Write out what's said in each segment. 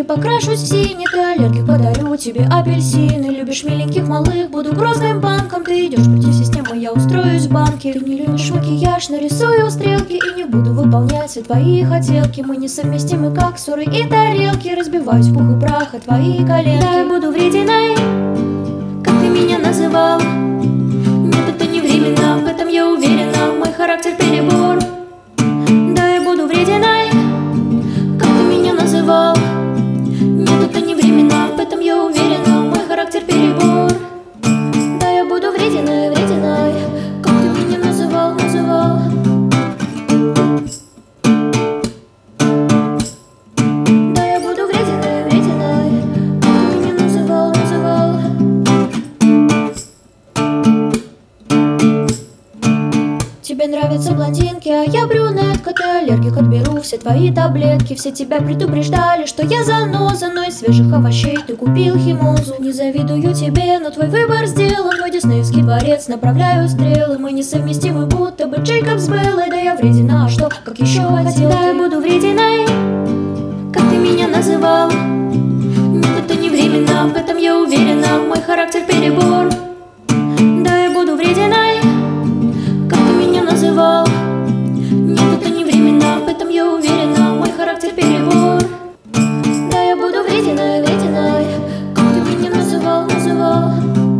покрашусь в синий. Ты аллергик, подарю тебе апельсины. Любишь миленьких малых, буду грозным банком. Ты идешь против системы, я устроюсь в банке. Ты не любишь макияж, нарисую стрелки. И не буду выполнять все твои хотелки. Мы несовместимы, как ссоры и тарелки. Разбиваюсь в пух и прах от твои коленки. Да, я буду врединой, как ты меня называл. Нет, это не временно, в этом я уверена. Мой характер перебор. Да, я буду врединой, как ты меня называл. Нет, это не временно, в этом я уверена. Мой характер перебор. Да, я буду врединой, врединой, как ты меня называл, называл. Да, я буду врединой, врединой, как ты меня называл, называл. Тебе нравятся блондинки, а я брюнетка. Ты аллергик, отберу все твои таблетки. Все тебя предупреждали, что я заноза, но из свежих овощей ты купил химозу. Не завидую тебе, но твой выбор сделан. Мой диснеевский дворец, направляю стрелы. Мы несовместимы, будто бы Джейкоб с Беллой. Да я вредина, а что, как еще хотел? Да, я буду врединой, как ты меня называл. Нет, это не временно, в этом я уверена. Мой характер перебор. Да, я буду врединой, как ты меня называл. Нет, это не временно, в этом я уверена. Мой характер перебор. Да, я буду врединой, врединой, как ты меня называл, называл.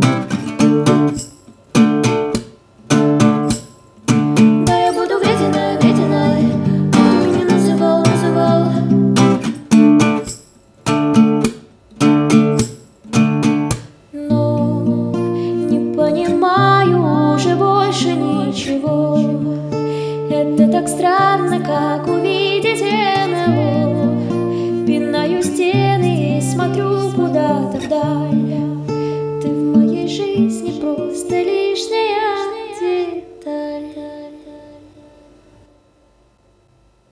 Да, я буду врединой, врединой, как ты меня называл, называл. Но не понимаю уже больше ничего. Это так странно, как у